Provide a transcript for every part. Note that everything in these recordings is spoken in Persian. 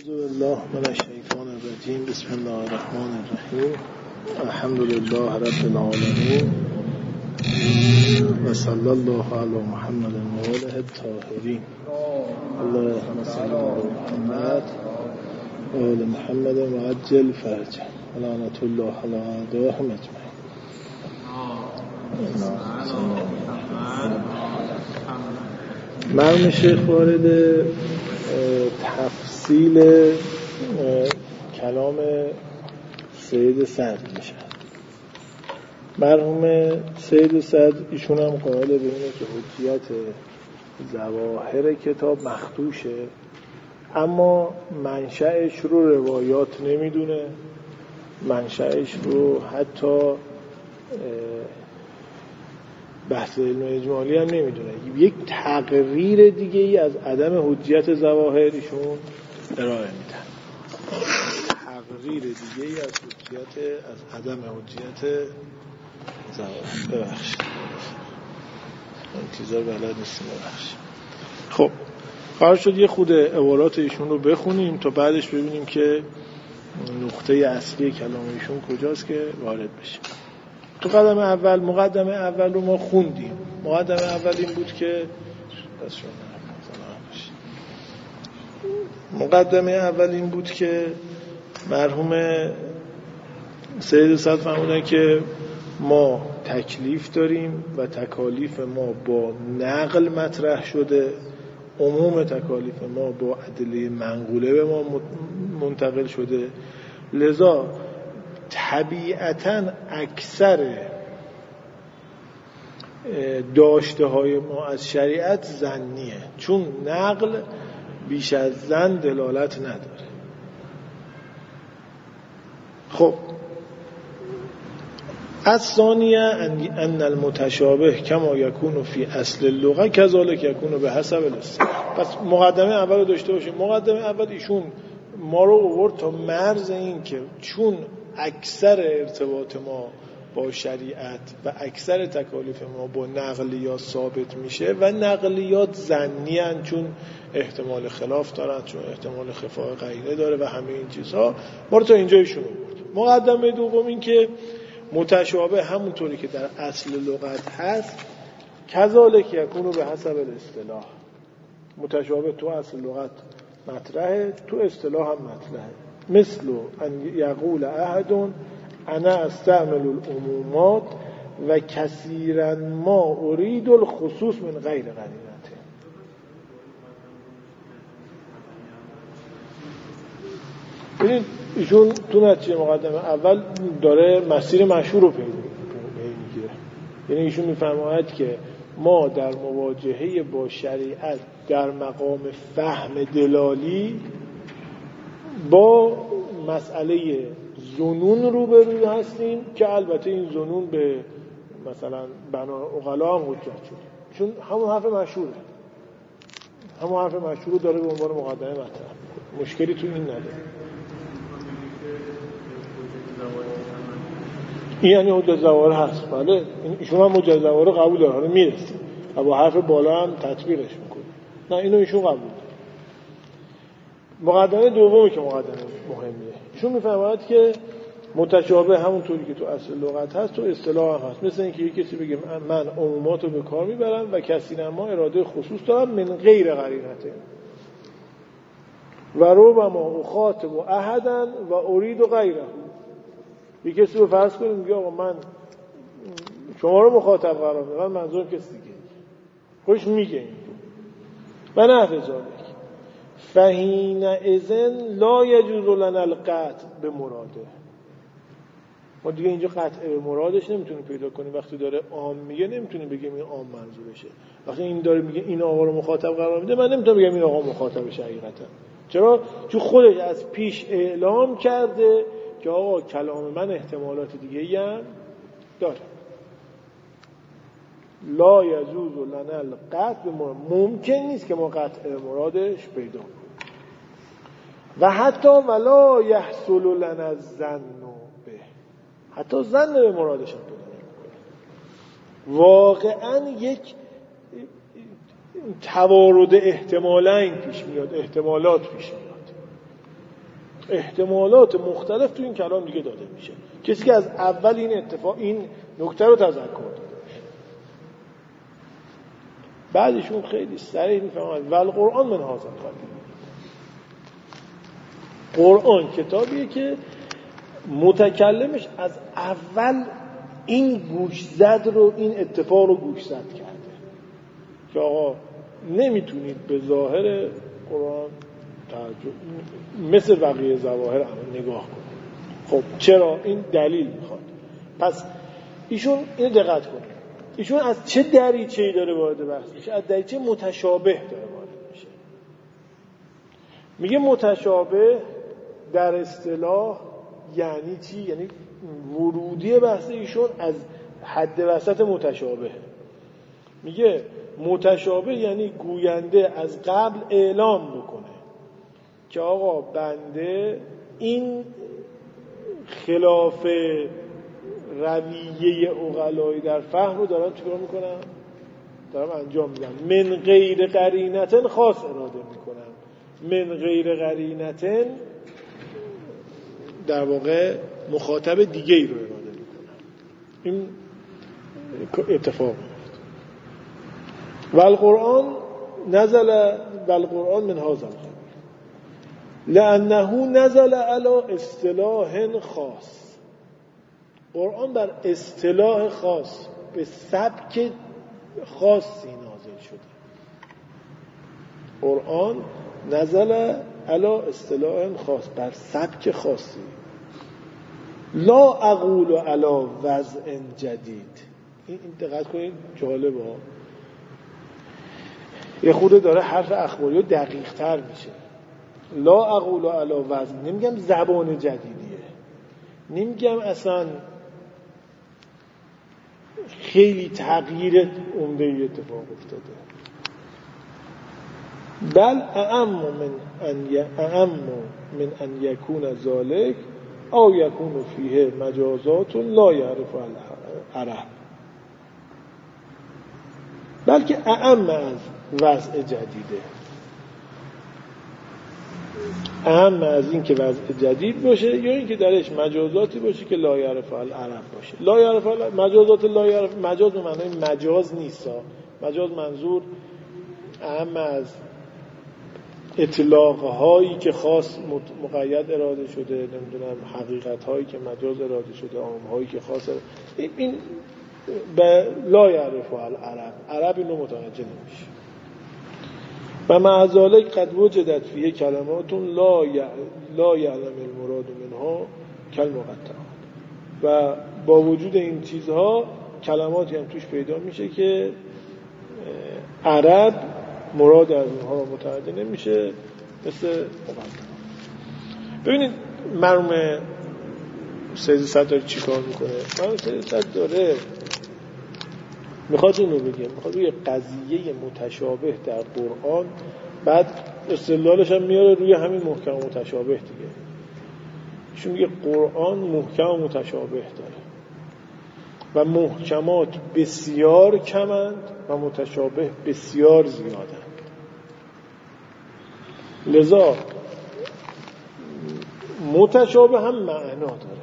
بالله من الشیطان الرجیم. بسم الله الرحمن الرحیم. الحمد لله رب العالمین و صلی الله علی محمد و آله الطاهرین. اللهم صل علی محمد و آل محمد و عجل فرجه و لعنت الله علی اعدائهم اجمعین. مرحوم شیخ وارد تفصیل کلام سید سعد میشه. مرحوم سید سعد ایشون هم قائل به اینه که حجیت ظواهر کتاب مخدوشه، اما منشأش رو روایات نمیدونه، منشأش رو حتی بحث علم اجمالی هم نمیدونه. یک تقریر دیگه ای از عدم حجیت ظواهر ایشون ارائه میدن. تقریر دیگه ای از عدم حجیت ظواهر. ببخشید این چیزا بلد نیستیم. ببخشید. خب قرار شد یه خود عبارات ایشون رو بخونیم تا بعدش ببینیم که نقطه اصلی کلام ایشون کجاست که وارد بشیم. تو مقدمه اول رو ما خوندیم. مقدمه اول این بود که مرحوم سید سعد فرمودن که ما تکلیف داریم و تکالیف ما با نقل مطرح شده، عموم تکالیف ما با ادله منقوله به ما منتقل شده، لذا طبیعتاً اکثر داشته های ما از شریعت ظنیه، چون نقل بیش از ظن دلالت نداره. خب الثانیه ان المتشابه کما یکون فی اصل اللغه کذالک یکون به حسب الاصطلاح. پس مقدمه اول رو داشته باشیم. مقدمه اول ایشون ما رو آورد تا مرز این که چون اکثر ارتباط ما با شریعت و اکثر تکالیف ما با نقلیات ثابت میشه و نقلیات ظنی ان، چون احتمال خلاف دارن، چون احتمال خفای غیره داره و همه این چیزها، ما رو تا اینجا ایشون آورد. مقدمه دوم این که متشابه همونطوری که در اصل لغت هست کذالک یکون به حسب الاصطلاح. متشابه تو اصل لغت مطرحه، تو اصطلاح هم مطرحه. مثل ان یقول احد انا استعمل العمومات و کثیرا ما اريد الخصوص من غیر قرینته. ببینید ایشون تو نتیجه مقدمه اول داره مسیر مشهور رو میگیره. یعنی ایشون میفرماید که ما در مواجهه با شریعت در مقام فهم دلالی با مسئله ظنون روبرو هستیم که البته این ظنون به مثلا بنا عقلا هم حجت شد، چون همون حرف مشهوره، همون حرف مشهور داره به عنوان مقدمه مطرح. مشکلی تو این نداره. این یعنی حجت ظواهر هست. بله ایشون هم حجت ظواهر قبول داره، حالا میرسه و با حرف بالا هم تطبیقش میکنه. نه اینو ایشون قبول داره. مقدمه دومی که مقدمه مهمیه، ایشون میفرماید که متشابه همونطوری که تو اصل لغت هست تو اصطلاح هم هست. مثل اینکه یک کسی بگه من عمومات رو به کار میبرم و کسی نما اراده خصوص دارم من غیر قرینته و ربما اخاطب احدا و اريد غیره. یک کسی رو فرض کنیم میگه آقا من شما رو مخاطب قرار میدم، من منظورم کسی دیگه، خوش میگه و نحو ذالک فحین اذن لا یجوز لنا القطع به مراده. ما دیگه اینجا قطع به مرادش نمیتونیم پیدا کنیم. وقتی داره عام میگه نمیتونیم بگیم این عام منظورشه. وقتی این داره میگه این آقا رو مخاطب قرار میده، من نمیتونم بگم این آقا مخاطبشه حقیقتا. چرا؟ چون خودش از پیش اعلام کرده که آقا کلام من احتمالات دیگه هم داره. لا یجوز لنا القطع به مراد. ممکن نیست که ما قطع مرادش پیدا کنیم. و حتی ولا یحصل لنا الظن به، حتی ظن به مرادش هم پیدا نمی‌کنه. واقعا یک توارد احتمالین پیش میاد، احتمالات پیش میاد. احتمالات مختلف تو این کلام دیگه داده میشه. کسی که از اول این نکته رو تذکر داده باشه، بعدشون خیلی صریح میفهمن والقرآن من هذا القبیل. قرآن کتابیه که متکلمش از اول این گوشزد رو، این اتفاق رو گوشزد کرده که آقا نمیتونید به ظاهر قرآن مثل بقیه ظواهر نگاه کنید. خب چرا؟ این دلیل میخواد. پس ایشون اینو دقت کنید، ایشون از چه دریچه‌ای داره وارد بحث میشه؟ از دریچه متشابه داره وارد میشه. میگه متشابه در اصطلاح یعنی چی؟ یعنی ورودی بحث ایشون از حد وسط متشابه. میگه متشابه یعنی گوینده از قبل اعلام بکنه که آقا بنده این خلاف رویه عقلایی در فهم رو دارم چیکار میکنم؟ دارم انجام میدم. من غیر قرینتن خاص اراده میکنم. من غیر قرینتن در واقع مخاطب دیگه ای رو اراده میکنم. این اتفاق میفته. والقرآن من هذا القبیل لأنه نزل على اصطلاح خاص. قرآن بر اصطلاح خاص، به سبک خاصی نازل شده. قرآن نزل على اصطلاح خاص، بر سبک خاصی. لا اقول على وضع جدید. این دقت کنید، جالبه. یه خورده داره حرف اخباری دقیق تر میشه. لا اقول علی وزن، نمیگم زبان جدیدیه، نمیگم اصلا خیلی تغییر عمده‌ای اتفاق افتاده، بل اعم من ان یکون ذلک او یکون فیه مجازات لا یعرف العرب، بلکه اعم از وضع جدیده، اهم از این که وضع جدید باشه یا این که درش مجازاتی باشه که لا یعرف العرب باشه. لا یعرف مجازات، لا یعرف مجاز به معنای مجاز نیست. مجاز منظور اهم از اطلاق هایی که خاص مقید اراده شده، نمیدونم حقیقت هایی که مجاز اراده شده، عام هایی که خاص این به لا یعرف العرب، عرب اینو متوجه نمیشه. و مع ذلک قد وجدت فیه کلمات لا یعلم المراد منها کالمقطعات. و با وجود این چیزها کلماتی هم توش پیدا میشه که عرب مراد از اونها رو متوجه نمیشه، مثل مقطعات. ببینید مرحوم سید صدر داره چی کار میکنه؟ مرحوم سید صدر داره میخواد اینو بگه، میخواد روی قضیه متشابه در قرآن، بعد استدلالش هم میاره روی همین محکم و متشابه دیگه. چون میگه قرآن محکم و متشابه داره و محکمات بسیار کمند و متشابه بسیار زیادند. لذا متشابه هم معنا داره،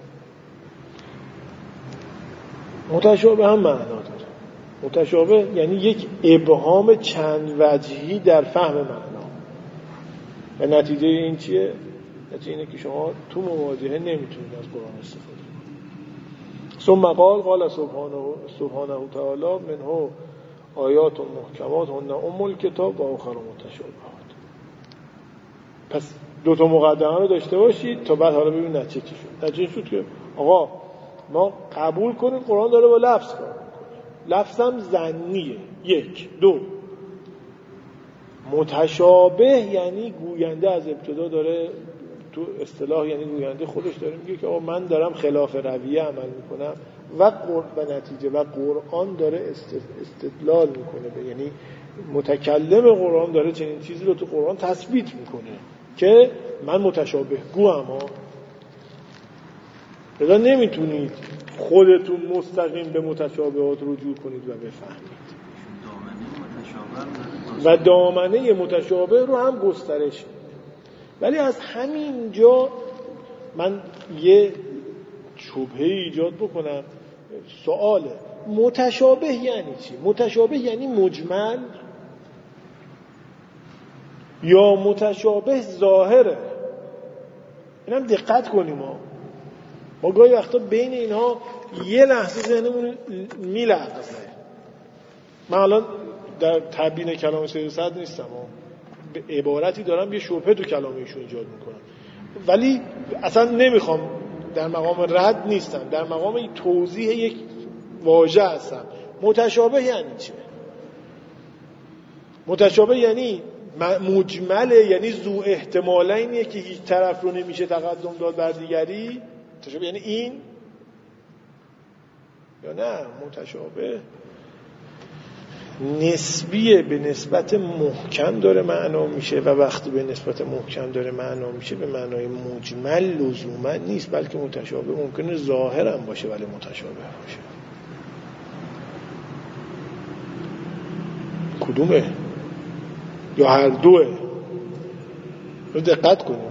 متشابه هم معنا داره. متشابه یعنی یک ابهام چند وجهی در فهم معنا. و نتیجه این چیه؟ نتیجه اینه که شما تو مواجهه نمیتونید از قرآن استفاده کنید. ثم قال سبحانه تعالی منه آیات محکمات هن ام الکتاب و آخر متشابهات. پس دو تا مقدمه رو داشته باشید تا بعد حالا ببینید نتیجه چی شد. نتیجه شد که آقا ما قبول کنیم قرآن داره با لفظ کار میکنه، لفظم ظنیه. 1 2 متشابه یعنی گوینده از ابتدا داره تو اصطلاح، یعنی گوینده خودش داره میگه که آقا من دارم خلاف رویه عمل میکنم و نتیجه و قرآن داره استدلال میکنه، یعنی متکلم قرآن داره چنین چیزی رو تو قرآن تثبیت میکنه که من متشابه گوام. لذا نمیتونید خودتون مستقیم به متشابهات رجوع کنید و بفهمید و دامنه متشابه رو هم گسترش میده. ولی از همین جا من یه شبهه ایجاد بکنم. سواله متشابه یعنی چی؟ متشابه یعنی مجمل یا متشابه ظاهره؟ اینم دقت کنیم ما گاهی وقتا بین اینها یه لحظه ذهنمون میلغزه. من الان در تبیین کلام سید صدر نیستم، به عبارتی دارم یه شبهه تو کلام ایشون ایجاد میکنم، ولی اصلا نمیخوام، در مقام رد نیستم، در مقام توضیح یک واژه هستم. متشابه یعنی چه؟ متشابه یعنی مجمله، یعنی ذو احتمالینیه که هیچ طرف رو نمیشه تقدم داد بر دیگری. متشابه یعنی این یا نه؟ متشابه نسبیه، به نسبت محکم داره معنا میشه و وقتی به نسبت محکم داره معنا میشه به معنای مجمل لزوما نیست، بلکه متشابه ممکنه ظاهر هم باشه ولی متشابه باشه. کدومه؟ یا هر دوه؟ رو دقت کنیم.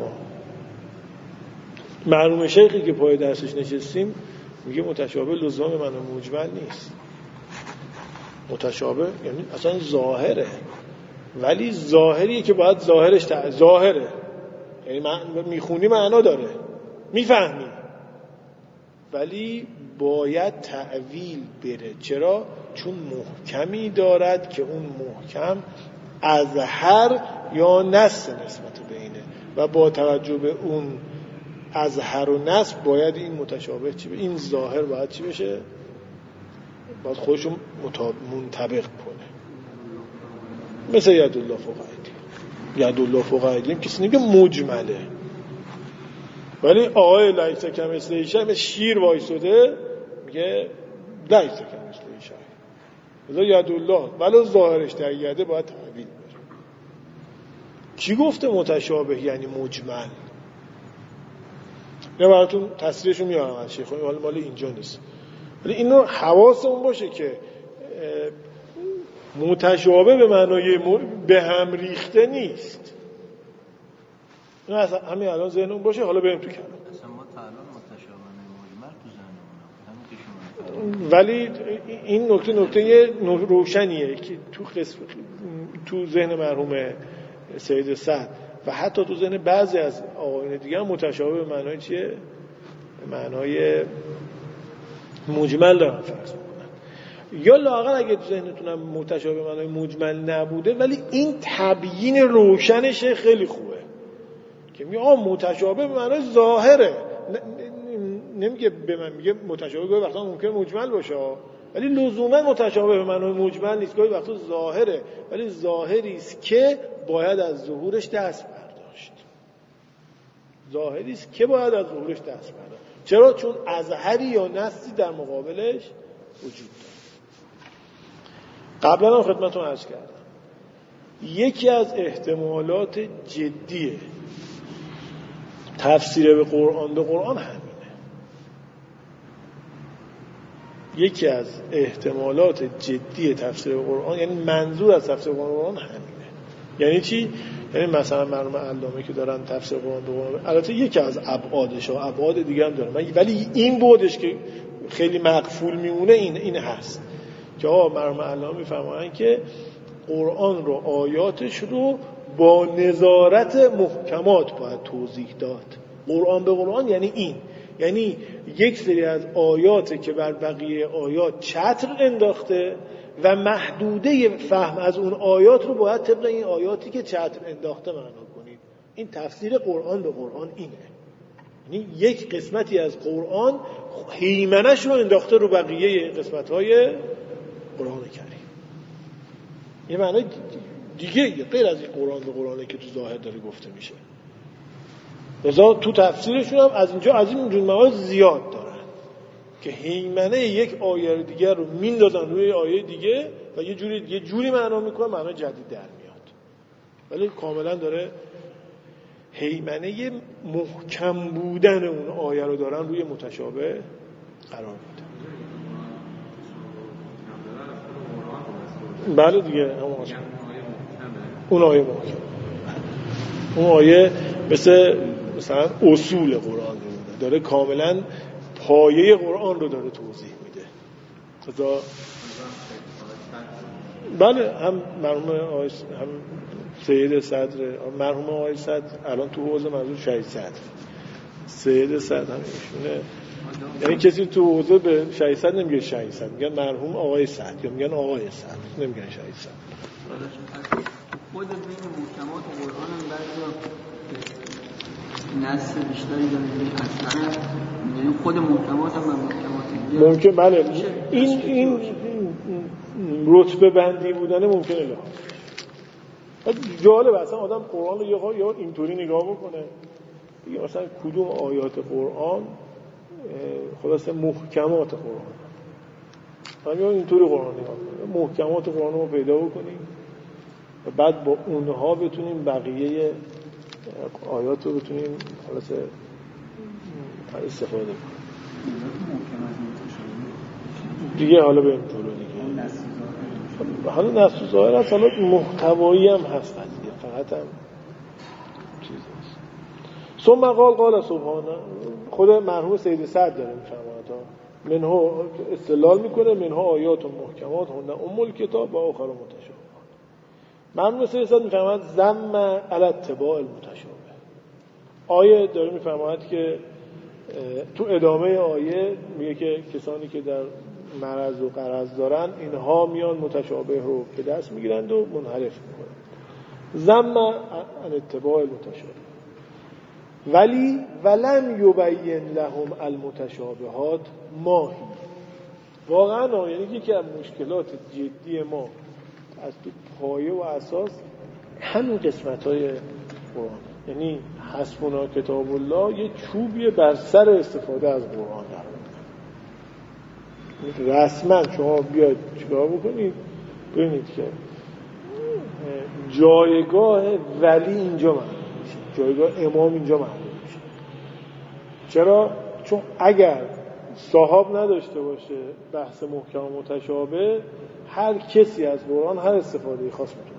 مرحوم شیخی که پای درسش نشستیم میگه متشابه لزوما به معنای مجمل نیست. متشابه یعنی اصلا ظاهره، ولی ظاهریه که باید ظاهرش ظاهره، یعنی میخونی معنا داره، میفهمی، ولی باید تعویل بره. چرا؟ چون محکمی دارد که اون محکم اظهر یا نص نسبت بینه و با توجه به اون اظهر و نص باید این متشابه چی این ظاهر باید چی بشه؟ باید خودشون منطبق کنه. مثل یدالله فوق ایدیهم. یدالله فوق ایدیهم کسی نمیگه مجمله، ولی آقای لیس کمثله شیء شیر وایساده میگه لیس کمثله شیء. مثلا یدالله ولی ظاهرش در یده باید تعبیر بره. کی گفته متشابه یعنی مجمل؟ نه براتون تصریحشو میارم از شیخ، مال اینجا نیست، ولی اینو حواسمون باشه که متشابه به معنای به هم ریخته نیست. نه اصلا همین الان ذهنمون باشه. حالا بریم تو کلام. اصلا ما تا الان متشابه مجمل تو ذهنمون بود، ولی این نکته روشنیه که تو ذهن مرحوم سید صدر و حتی تو ذهن بعضی از آقایون دیگه متشابه به معنای چیه؟ به معنای مجمل دارن فرض میکنن. یا لااقل اگه تو ذهنتونم متشابه معنای مجمل نبوده ولی این تبیین روشنش خیلی خوبه که میگه متشابه به معنای ظاهره، نمیگه به من میگه متشابه گاهی وقتا ممکنه مجمل باشه ولی لزوما متشابه به معنای مجمل نیست، گاهی وقتا ظاهره ولی ظاهری است که باید از ظهورش دست برداشت. ظاهری است که باید از ظهورش دست برداشت. چرا؟ چون اظهری یا نصی در مقابلش وجود داره. قبلا هم خدمتتون عرض کردم یکی از احتمالات جدی تفسیر به قرآن همینه. یکی از احتمالات جدی تفسیر به قرآن، یعنی منظور از تفسیر به قرآن همینه. یعنی چی؟ یعنی مثلا مرحوم علامه که دارن تفسیر قرآن به قرآن، البته یکی از ابعادش ها ابعاد دیگه هم داره، ولی این بودش که خیلی مقفول میمونه این هست که مرحوم علامه میفرمایند که قرآن رو آیاتش رو با نظارت محکمات باید توضیح داد. قرآن به قرآن یعنی این، یعنی یک سری از آیاته که بر بقیه آیات چتر انداخته و محدوده فهم از اون آیات رو باید طبق این آیاتی که چتر انداخته معنا کنید. این تفسیر قرآن به قرآن اینه. یعنی یک قسمتی از قرآن هیمنش رو انداخته رو بقیه قسمت‌های قرآن کریم. یه معنی دیگه غیر از این قرآن به قرآنه که تو ظاهر داره گفته میشه. لذا تو تفسیرشون هم از اینجا از این جور موارد زیاد دارن که هیمنه یک آیه دیگه رو میندازن روی آیه دیگه و یه جوری معنا میکنن معنا جدید در میاد، ولی کاملا داره هیمنه محکم بودن اون آیه رو دارن روی متشابه قرار میدن. بله دیگه اون آیه محکم، اون آیه مثلا اصول قرآن میمونه، داره کاملا پایه قرآن رو داره توضیح میده. بله، هم مرحوم آقای هم سید صدر، مرحوم آقای صدر الان تو حوزه منظور شهید صدر، سید صدر هم ایشونه. یعنی کسی تو حوزه به شهید صدر نمیگه شهید صدر، میگن مرحوم آقای صدر یا میگن آقای صدر، نمیگن شهید صدر. خود بین محکمات قرآن هم بعضی نص بیشتری داره اصلا، یعنی خود محکمات هم محکمات ممکن بله این رتبه بندی بودن ممکنه لحاظ جالب. اصلا آدم قرآن رو یا اینطوری نگاه بکنه یا مثلا کدوم آیات قرآن خلاصه محکمات قرآن، یا اینطوری قرآن نگاه کنه، محکمات قرآن رو پیدا بکنیم و بعد با اونها بتونیم بقیه آیات رو بتونیم خلاصه استفاده کنیم دیگه. حالا بریم جلو دیگه. حالا نص ظاهر هست، حالا محتوایی هم هست دیگه، فقط هم چیز نیست. ثم قال سبحانه، خود مرحوم سید صدر داره میفرماید منها استدلال میکنه، منها آیات محکمات هن ام الکتاب و آخر متشابه. مرحوم سید صدر میفرماید ذم علی اتباع المتشابه. آیه داره میفرماید که تو ادامه آیه میگه که کسانی که در مرض و قرض دارن اینها میان متشابه رو به دست میگیرند و منحرف میکنن. ذم عن اتباع المتشابه ولی ولم یبین لهم المتشابهات ماهی. واقعا یعنی یکی از مشکلات جدی ما از تو پایه و اساس همین قسمت‌های قرآن، یعنی حسبنا کتاب الله یه چوبیه بر سر استفاده از قرآن در رسما شما بیاید چیکار بکنید ببینید که جایگاه ولی اینجا معلوم میشه، جایگاه امام اینجا معلوم میشه. چرا؟ چون اگر صاحب نداشته باشه بحث محکم و متشابه، هر کسی از قرآن هر استفاده خاص میتونه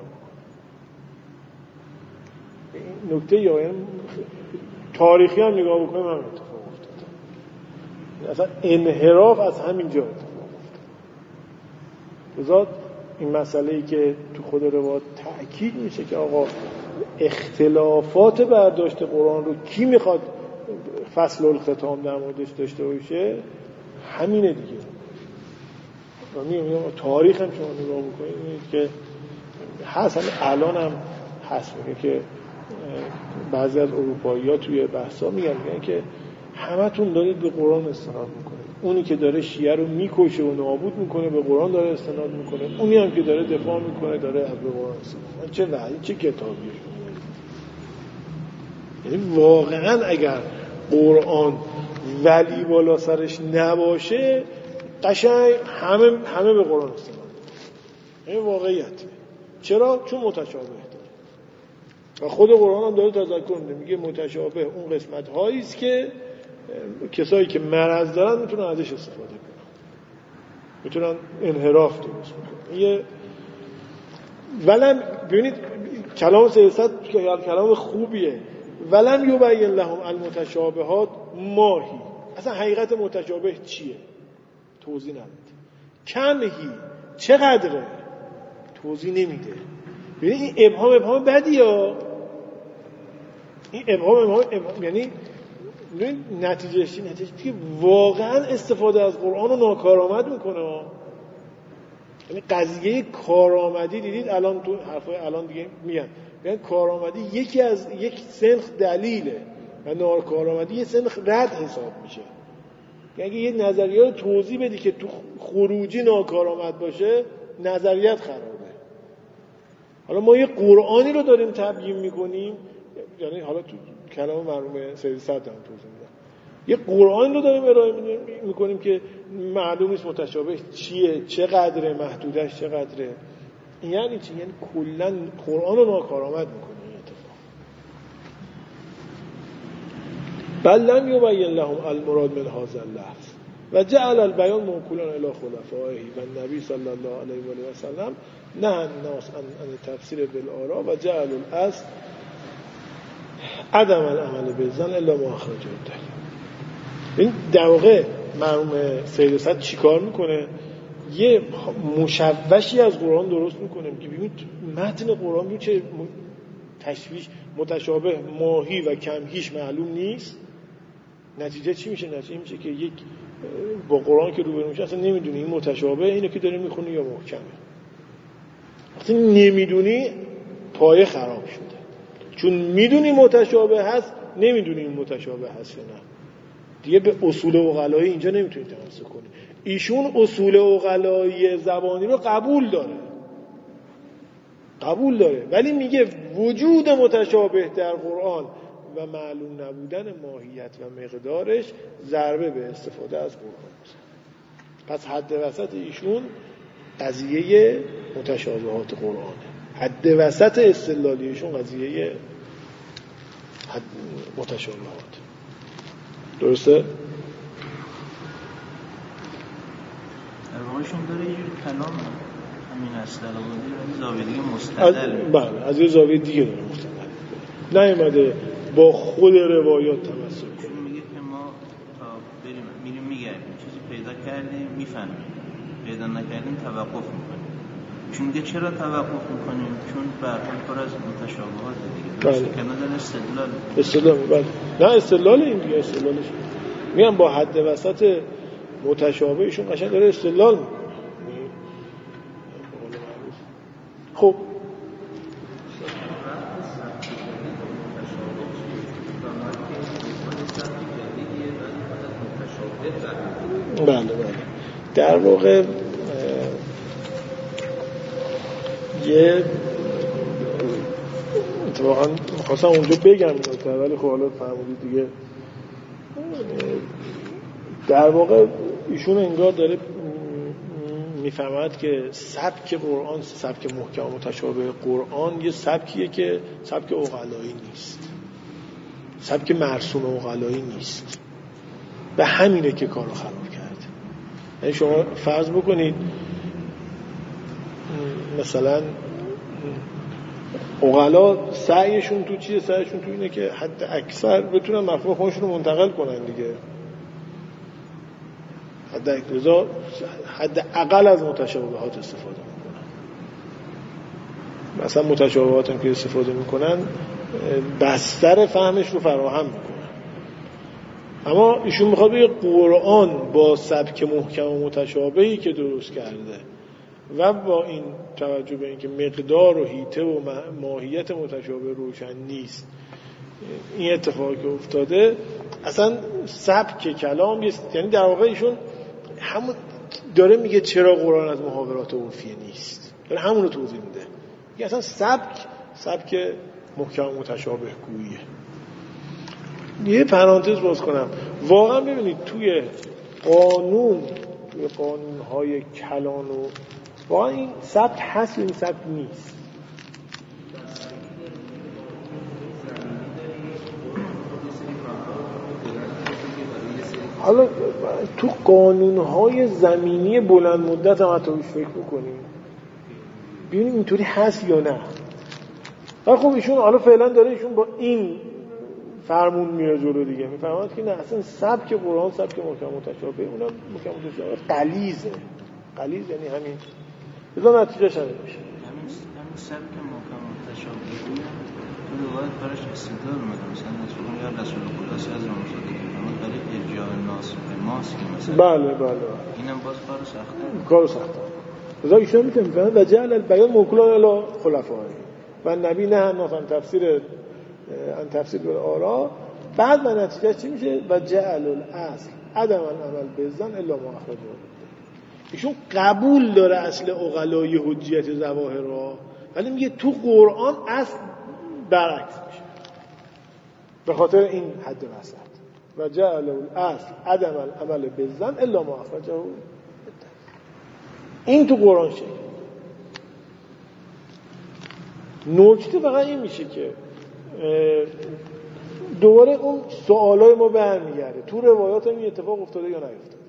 بکنه. این نکته یا تاریخی هم نگاه بکنیم هم اتفاق افتاده، اصلا انحراف از همین جا اتفاق افتاده. این مسئله‌ای که تو خود روایت تأکید میشه که آقا اختلافات برداشت قرآن رو کی میخواد فصل الختام در موردش داشته باشه، همینه دیگه. تاریخ هم شما نگاه بکنید می‌بینید که هست، الان هم هست، میگه که بعضی از اروپایی‌ها توی بحثا میگن که همتون دارید به قرآن استناد میکنید. اونی که داره شیعه رو میکشه و نابود میکنه به قرآن داره استناد میکنه، اونی هم که داره دفاع میکنه داره از به قرآن استناد. چه وحی چه کتابیه. یعنی واقعا اگر قرآن ولی بالا سرش نباشه قشنگ همه به قرآن استناد میکنه. این واقعیت. چرا؟ چون متشابه داره و خود قرآن هم داره تذکر میده، میگه متشابه اون قسمت هایی است که کسایی که مرض دارن میتونن ازش استفاده کنن، میتونن انحراف درست کنن. یه ولم ببینید کلام سیاست کلام خوبیه. ولم یبین لهم المتشابهات ماهی. اصلا حقیقت متشابه چیه؟ توضیح نمیده. کمهی چقدره؟ توضیح نمیده. ببینید این ابهام بدیه. این ابهام یعنی نتیجهش که واقعا استفاده از قرآن رو ناکارآمد میکنه. یعنی قضیه کارآمدی دیدید الان تو حرفای الان دیگه میگن کارآمدی یکی از یک سنخ دلیله و ناکارآمدی یه سنخ رد حساب میشه. یعنی یه نظریه رو توضیح بدی که تو خروجی ناکارآمد باشه نظریت خرابه. حالا ما یه قرآنی رو داریم تبیین میکنیم، یعنی حالا تو کلام مرحوم سید صدر هم توضیح میدم، یه قرآن رو داریم ارائه میکنیم که معلوم نیست متشابه چیه، چقدره، محدودش چقدره. یعنی چی؟ یعنی کلا قرآن رو ناکارآمد میکنه این اتفاق. بل لم یبین لهم المراد من هذا اللفظ و جعل البیان موکولا الی خلفائه و النبی صلی الله علیه و آله و سلم نه الناس ان تفسیر بالآراء و جعل الاصل عدم العمل بالظن الا ما اخرجه الدلیل. این در واقع مرحوم سید صدر چیکار میکنه؟ یه مشوشی از قرآن درست میکنه که ببینید متن قرآن رو چه تشویش متشابه ماهی و کمهیش معلوم نیست. نتیجه چی میشه؟ نتیجه میشه که یک با قرآن که روبرو میشه اصلا نمیدونی این متشابه اینو که داری میخونی یا محکمه. وقتی نمیدونی پایه خراب شده، چون میدونی متشابه هست نمیدونی این متشابه هست یا نه. دیگه به اصول عقلایی اینجا نمیتونی تمسک کنی. ایشون اصول عقلایی زبانی رو قبول داره ولی میگه وجود متشابه در قرآن و معلوم نبودن ماهیت و مقدارش ضربه به استفاده از قرآن. پس حد وسط ایشون قضیه متشابهات قرآنه، حد وسط استدلالیشون قضیه متشابهات. درسته؟ در واقعشون داره یه جور کلام همین استدلالی از زاویه دیگه مستدل. بله، از یه زاویه دیگه داره مستدل. نیومده با خود روایات تمسک کنه. میگه که ما تا میریم میگردیم چیزی پیدا کردیم میفهمیم، پیدا نکردیم توقف میکنیم. چون میگه چرا توقف میکنیم؟ چون برخون پر از متشابهات دیگه. درسته که نداره استدلال. بله. نه استدلال این دیگه استدلالش. میگم با حد وسط متشابهشون قشنگ داره استدلال میکنه. خب بله در واقع یه اتفاقا می‌خواستم اونجا بگم ولی خب حالا فهمیدید دیگه. در واقع ایشون انگار داره میفهمد که سبک قرآن، سبک محکم و متشابه قرآن یه سبکیه که سبک عقلایی نیست، سبک مرسوم عقلایی نیست. به همینه که کارو خراب کرد. یعنی شما فرض بکنید مثلا عقلا سعیشون تو چیه؟ سعیشون تو اینه که حد اکثر بتونن مفهوم خودشون رو منتقل کنن دیگه. حد اقل از متشابهات استفاده میکنن. مثلا متشابهات هم که استفاده میکنن بستر فهمش رو فراهم میکنن. اما ایشون میخواد بگه قرآن با سبک محکم و متشابهی که درست کرده و با این توجه به اینکه مقدار و حیطه و ماهیت متشابه روشن نیست، این اتفاقی که افتاده اصلا سبک کلام یعنی در واقع ایشون همون داره میگه چرا قرآن از محاورات عرفی نیست، داره همون رو توضیح میده. میگه اصلا سبک محکم و متشابه گوییه. یه پرانتز باز کنم، واقعا ببینید توی قانون‌های کلان و واقعا این سبک هست و این سبک نیست. حالا تو قانون‌های زمینی بلند مدت هم حتی فکر می‌کنیم ببینیم اینطوری هست یا نه. ولی خب ایشون حالا فعلا داره ایشون با این فرمون میره جلو دیگه، میفهمد که نه اصلا سبک قرآن سبک محکم متشابه، اونم محکم متشابه غلیظه. غلیظ یعنی همین بذار نتیجهش هم میشه همین سبک محکم متشابه تو روایت براش استدلال اومده. مثلا رسول خدا صلی الله علیه و آله اما برای ارجاع ناس به ماست مثلا بله اینم باز کارو سخته. بذار ایشون میگه و جعل البیان موکولان الی خلفائه و نبی نه هم تفسیر بالآراء. بعد و نتیجه چی میشه؟ و جعل الاصل عدم العمل بالظن الا ما اخرجه. ایشون قبول داره اصل عقلای حجیت ظواهر را، ولی میگه تو قرآن اصل برعکس میشه به خاطر این حد وسط. و جعل الاصل عدم العمل بالظن الا ما اخرجه. این تو قرآن شکل. نکته فقط این میشه که دوباره اون سوالای ما برمیگرده تو روایات هم این اتفاق افتاده یا نیفتاده.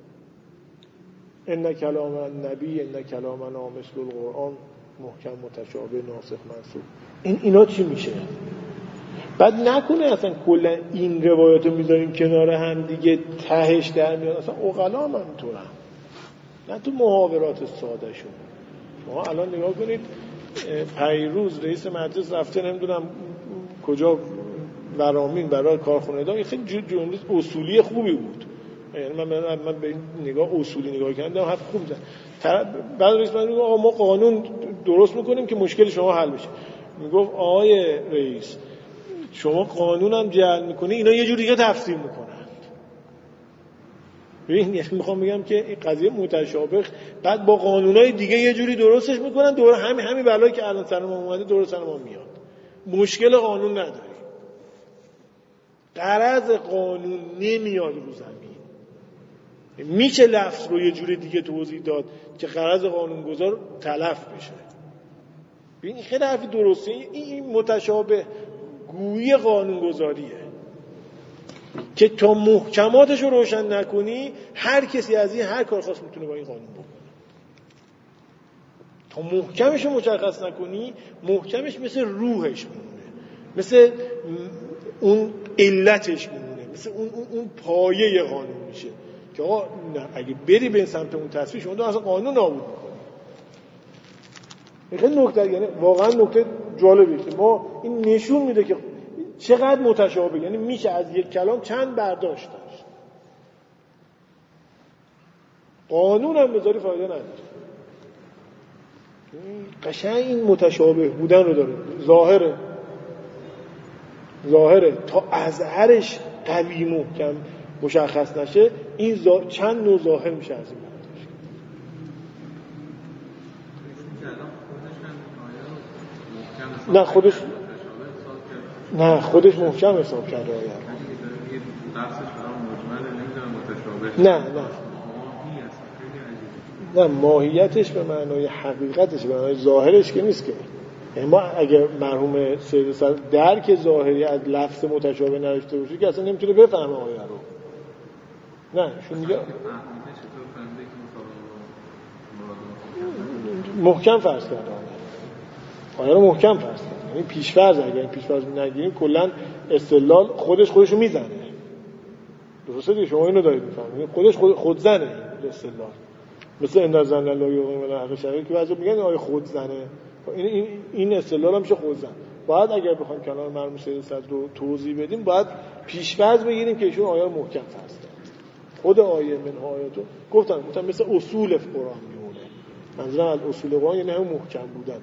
ان کلام النبی ان کلامنا مثل القرآن محکم متشابه ناسخ منسوخ. اینا چی میشه؟ بعد نکنه اصلا کلا این روایاتو میذاریم کنار هم دیگه تهش در میاد. اصلا عقلا هم همینطورن، نه تو محاورات ساده شون. شما الان نگاه کنید پیروز رئیس مجلس رفته نمیدونم کجا ورامین برای کارخونه دار، خیلی جمله اصولی خوبی بود، یعنی من به این نگاه اصولی نگاه کردم حرف خوب زد. بعد رئیس مجلس میگه آقا ما قانون درست میکنیم که مشکل شما حل بشه. میگفت آقای رئیس شما قانون هم جعل میکنی، اینا یه جور دیگه تفسیر میکنن. ببین یعنی میخوام بگم که این قضیه متشابه، بعد با قانونای دیگه یه جوری درستش میکنن، دوره همین بلایی که الان سر ما اومده دور سر ما میاد. مشکل قانون نداریم، غرض قانون نمیاد رو زمین. میشه لفظ رو یه جوری دیگه توضیح داد که غرض قانونگذار تلف بشه. ببین خیلی حرفی درسته، این متشابه گویی قانونگذاریه که تا محکماتش رو روشن نکنی هر کسی از این هر کار خاص میتونه با این قانون بکنه. تا محکمش رو مشخص نکنی، محکمش مثل روحش میمونه، مثل اون علتش میمونه، مثل اون پایه قانون میشه که آقا اگه بری به سمت اون تصویر شما اصلا قانون نابود میکنی. این خیلی نکته، یعنی واقعا نکته جالبیه که ما این نشون میده که چقدر متشابه، یعنی میشه از یک کلام چند برداشت داشت. قانون هم بذاری فایده نداره، قشنگ این متشابه بودن رو داره. ظاهره تا اظهرش قوی محکم مشخص نشه، این چند نوع ظاهر میشه از این برداشت. نه خودش محکم حساب کرده نه ماهیتش به معنای حقیقتش، به معنای ظاهرش که نیست که. یعنی ما اگر مرحوم سید صدر درک ظاهری از لفظ متشابه نداشته باشه که اصلا نمیتونه بفهمه آیه رو. نه شون میگه محکم فرض کرده آیه رو محکم فرض کرده. یعنی پیش‌فرض، اگر این پیش‌فرض نگیریم کلا استدلال خودشو میزنه. درسته دیگه، شما اینو دارید میفهمید، خود زنه این استدلال. مثل ان ظن الله یقین ولا حق شرعی که بعضی میگن آیه خود زنه، این استدلال هم میشه خود زن. باید اگر بخوایم کلام مرحوم سید صدر رو توضیح بدیم باید پیش‌فرض بگیریم که ایشون آیه رو محکم فرض کرد. خود آیه من آیاتو گفتم مثل اصول قرآن میمونه. منظورم از اصول قرآن یعنی همون محکم بودن.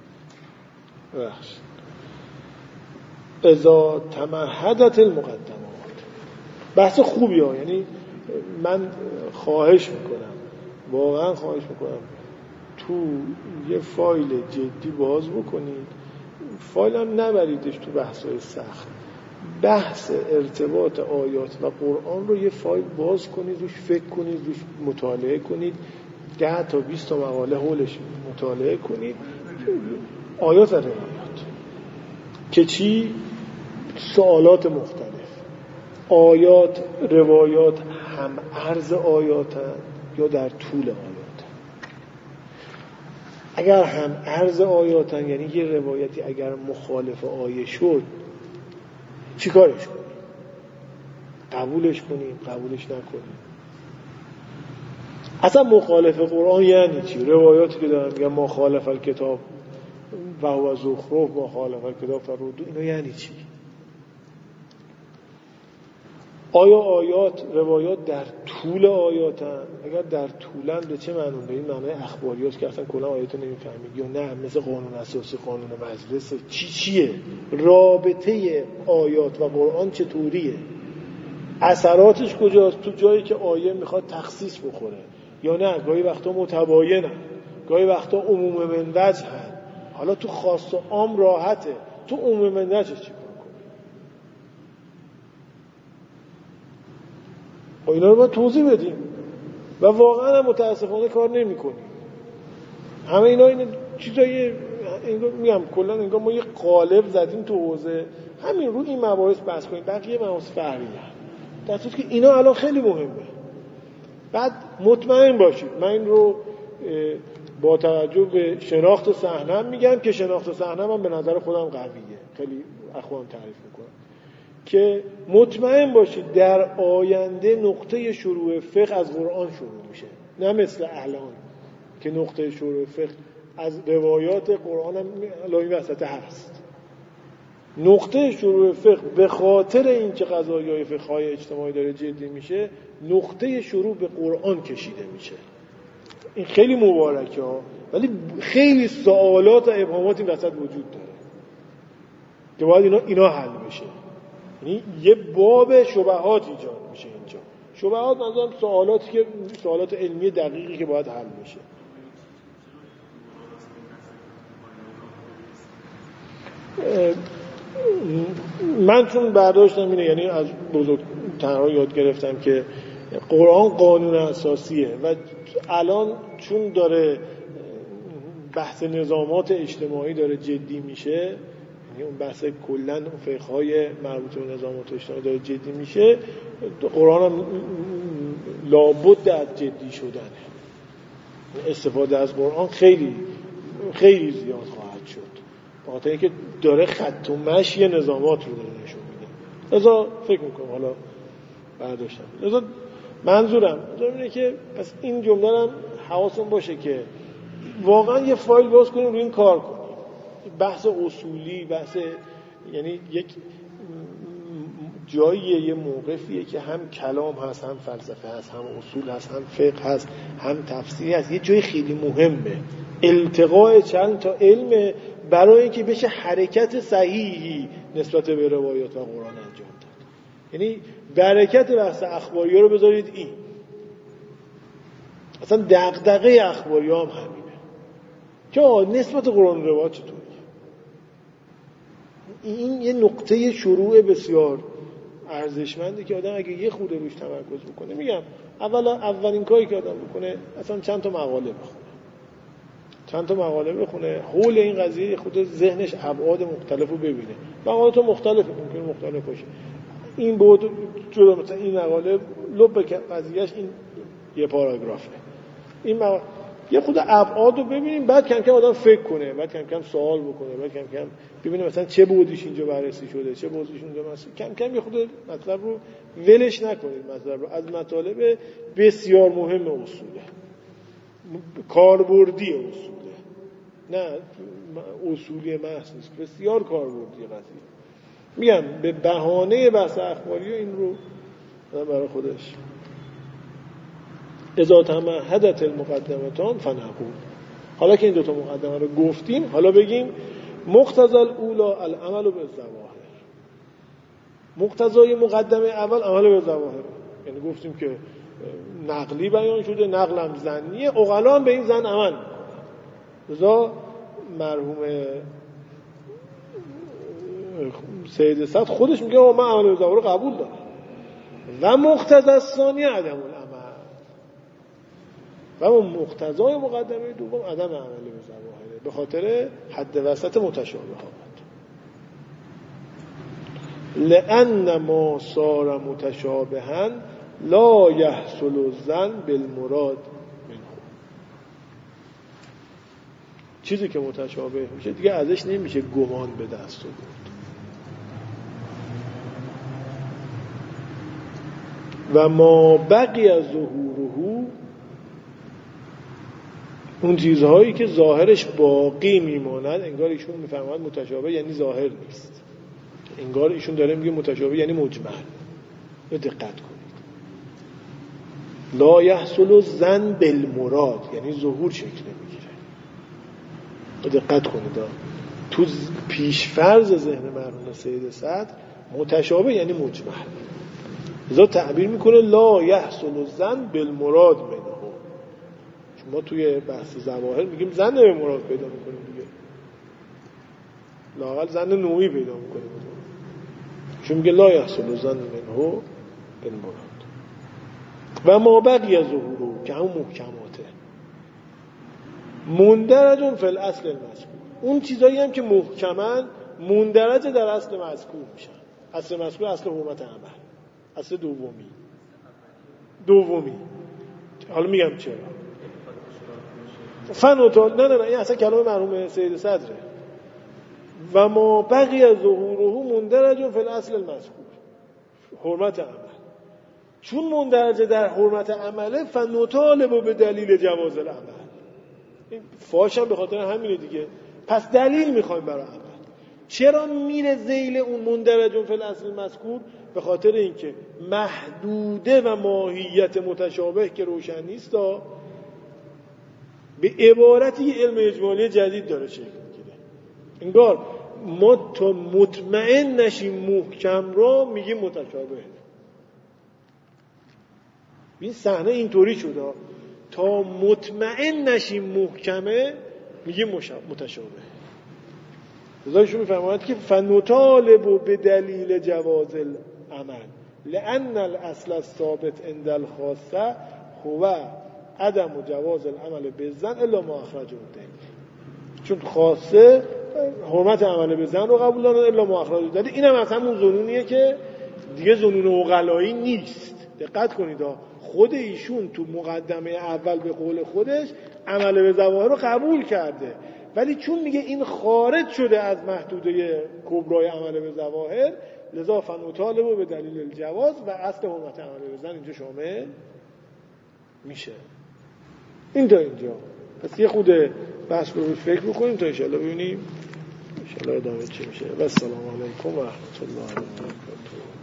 اذا تمهدت المقدمات، بحث خوبیه. یعنی من خواهش میکنم، واقعا خواهش میکنم تو یه فایل جدی باز بکنید، فایل هم نبریدش تو بحث‌های سخت، بحث ارتباط آیات و قرآن رو یه فایل باز کنید، روش فکر کنید، روش مطالعه کنید، 10 تا 20 تا مقاله حولش مطالعه کنید، آیات و روایات که چی؟ سوالات مختلف. آیات روایات هم عرض آیاتن یا در طول آیاتن. اگر هم عرض آیاتن یعنی یه روایتی اگر مخالف آیه شد چی کارش کنیم؟ قبولش کنیم؟ قبولش نکنیم؟ اصلا مخالف قرآن یعنی چی؟ روایاتی که دارن میگن ما خالف الکتاب و هو زخرف، ما خالف الکتاب فرودو، اینا یعنی چی؟ آیا آیات روایات در طول آیاتن؟ اگر در طولن به چه معنی؟ به این معنی اخباری هست که اصلا کلا آیاتو نمیفهمید، یا نه مثل قانون اساسی، قانون مجلس، چیه؟ رابطه آیات و قرآن چطوریه؟ اثراتش کجاست؟ تو جایی که آیه میخواد تخصیص بخوره، یا نه گاهی وقتا متباینن، گاهی وقتا عموم من وجه هست. حالا تو خاص و عام راحته، تو عموم من وجه چی کار کنی؟ اینا رو باید توضیح بدیم و واقعا هم متاسفانه کار نمی کنیم. همه اینا چیزایی میگم کلا انگار ما یه قالب زدیم تو حوزه همین رو این مباحث بحث کنیم، بقیه مباحث فرعی در صورتی که اینا الان خیلی مهمه. بعد مطمئن باشید من این رو با توجه به شناخت صحنه میگم که شناخت صحنه من به نظر خودم قویه، خیلی اخوان تعریف میکنن که مطمئن باشید در آینده نقطه شروع فقه از قرآن شروع میشه، نه مثل الان که نقطه شروع فقه از روایات قرآن هم لای وسط هست. نقطه شروع فقه به خاطر این که قضایای فقه‌های اجتماعی داره جدی میشه، نقطه شروع به قرآن کشیده میشه. این خیلی مبارکه ها، ولی خیلی سوالات و ابهامات این وسط وجود داره که باید اینا حل بشه. یعنی یه باب شبهات ایجاد میشه اینجا. شبهات منظورم سوالاتی که سوالات علمی دقیقی که باید حل بشه. من چون برداشتم اینه، یعنی از بزرگترها یاد گرفتم که قرآن قانون اساسیه و الان چون داره بحث نظامات اجتماعی داره جدی میشه، یعنی اون بحث کلن اون فقه‌های مربوط به نظامات اجتماعی داره جدی میشه، قرآن هم لابد از جدی شدنه. استفاده از قرآن خیلی خیلی زیاد خواهد شد، به خاطر اینکه داره خط و مشی نظامات رو داره نشون میده. لذا فکر میکنم حالا برداشتم. لذا منظورم اینه که پس این جمله هم حواسون باشه که واقعا یه فایل باز کنیم روی این کار کنیم. بحث اصولی، بحث یعنی یک جاییه، یه موقفیه که هم کلام هست، هم فلسفه هست، هم اصول هست، هم فقه هست، هم تفسیری هست. یه جای خیلی مهمه، التقاء چند تا علم برای اینکه بشه حرکت صحیحی نسبت به روایات و قرآن انجام داد. یعنی برکت بحث اخباری رو بذارید این. اصلا دغدغه اخباری هم همینه که نسبت قرآن و روایات چطوریه. این یه نقطه شروع بسیار ارزشمنده که آدم اگه یه خورده روش تمرکز بکنه، میگم اولین کاری که آدم بکنه اصلا چند تا مقاله بخونه حول این قضیه، خود ذهنش ابعاد مختلف رو ببینه. مقالات مختلف ممکنه مختلف باشه. این بود جدا، مثلا این مقاله لب قضیهش این یه پاراگرافه، این مقاله یه خود ابعاد رو ببینیم، بعد کم کم آدم فکر کنه، بعد کم کم سوال بکنه، بعد کم کم ببینه مثلا چه بودیش اینجا بررسی شده، چه بودیش اونجا کم کم یه خود مطلب رو ولش نکنید. مطلب رو از مطالب بسیار مهم اصوله، کاربردی اصوله، نه اصولی محض نیست، بسیار کاربردی قضیه. میگم به بهانه بحث اخباری این رو برای خودش اذا تمهدت المقدمتان فنقول. حالا که این دوتا مقدمه رو گفتیم، حالا بگیم مقتضی الاولی العمل بالظواهر. مقتضای مقدمه اول عمل بالظواهر، یعنی گفتیم که نقلی بیان شده، نقلم ظنیه، عقلا به این ظن عمل. لذا مرحوم سید صدر خودش میگه من عمل بالظواهر قبول دارم و مقتضی الثانی عدم العمل، و اون مقتضای مقدمه دوم عدم عمل بالظواهر به خاطر حد وسط متشابهات. لأن ما صار متشابها لا يحصل الظن بالمراد منه. چیزی که متشابه میشه دیگه ازش نمیشه گمان به دست آورد. و ما بقی از ظهوره، اون چیزهایی که ظاهرش باقی میماند، انگار ایشون میفرماید متشابه یعنی ظاهر نیست، انگار ایشون داره میگه متشابه یعنی مجمل. دقت کنید، لا یحصل الظن بالمراد یعنی ظهور شکل نمیگیره. دقت کنید، تو پیشفرض ذهن مرحوم سید صدر متشابه یعنی مجمل، لذا تعبیر میکنه لا یحصل الظن بالمراد منه. ما توی بحث ظواهر میگیم ظن به مراد پیدا میکنیم دیگه، لااقل ظن نوعی پیدا میکنیم. چون میگه لا یحصل الظن منه بالمراد و ما بقی از ظهوره که همون محکماته مندرج فی الاصل المذکور. اون چیزایی هم که محکمن مندرج در اصل مذکور میشن. اصل مذکور اصل حرمت عمل، اصل دومی. حالا میگم چرا. نه این اصلا کلام مرحوم سید صدره. و ما بقی از ظهوره مندرج فی الاصل المذکور، حرمت عمل. چون مندرج در حرمت عمله فنطالب به دلیل جواز العمل. این فاشم به خاطر همینه دیگه. پس دلیل میخوایم برای عمل. چرا میره ذیل اون مندرج فی الاصل المذکور؟ به خاطر اینکه محدوده و ماهیت متشابه که روشن نیست به عبارتی علم اجمالی جدید داره شکل میگیره. انگار ما تا مطمئن نشیم محکم را میگیم متشابه. این صحنه اینطوری شده، تا مطمئن نشیم محکمه میگیم متشابه. لذایشون میفرماید که فنطالب به دلیل جواز العمل لأن الاصل الثابت عند الخاصه هو عدم جواز العمل بالظن الا ما اخرجه الدلیل. چون خاصه حرمت عمل به زن رو قبول دارن الا ما اخرجه الدلیل. اینم از همون ظنونیه که دیگه ظنون عقلایی نیست. دقت کنید خود ایشون تو مقدمه اول به قول خودش عمل به ظواهر رو قبول کرده، ولی چون میگه این خارج شده از محدوده کبرای عمل به ظواهر لذا فنطالب به دلیل الجواز و اصل حرمت عمل به زن اینجا شامل میشه. این تا اینجا. پس یه خود بحث رو فکر بکنیم تا انشاءالله ببینیم انشاءالله ادامه چی میشه. و السلام علیکم و رحمت الله و برکاته.